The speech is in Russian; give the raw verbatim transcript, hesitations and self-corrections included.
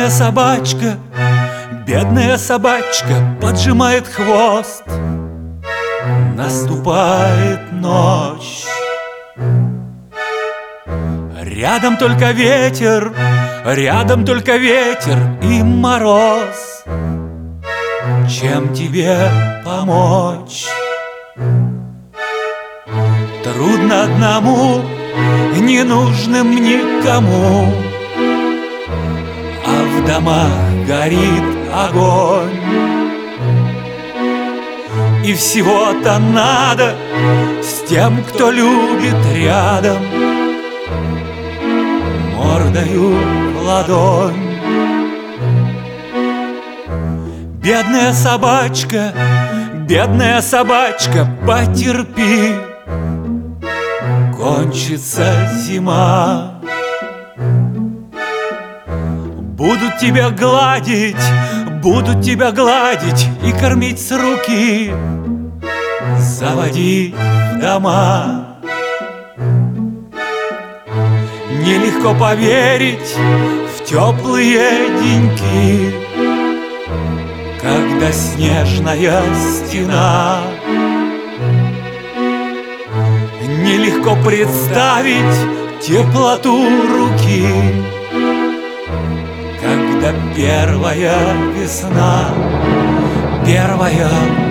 Бедная собачка, бедная собачка поджимает хвост. Наступает ночь. Рядом только ветер, рядом только ветер и мороз. Чем тебе помочь? Трудно одному, не нужным никому, а в домах горит огонь. И всего-то надо с тем, кто любит рядом, мордою в ладонь. Бедная собачка, бедная собачка, потерпи, кончится зима. Будут тебя гладить, будут тебя гладить и кормить с руки, заводить в дома. Нелегко поверить в теплые деньки, когда снежная стена. Нелегко представить теплоту руки, когда первая весна, первая